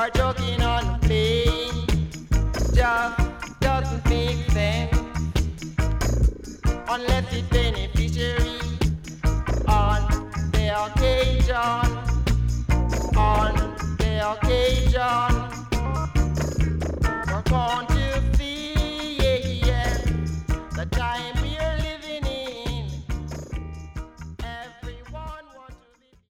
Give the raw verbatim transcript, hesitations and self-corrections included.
are joking on the plane. Just doesn't make sense unless it's beneficiary on the occasion, on the occasion.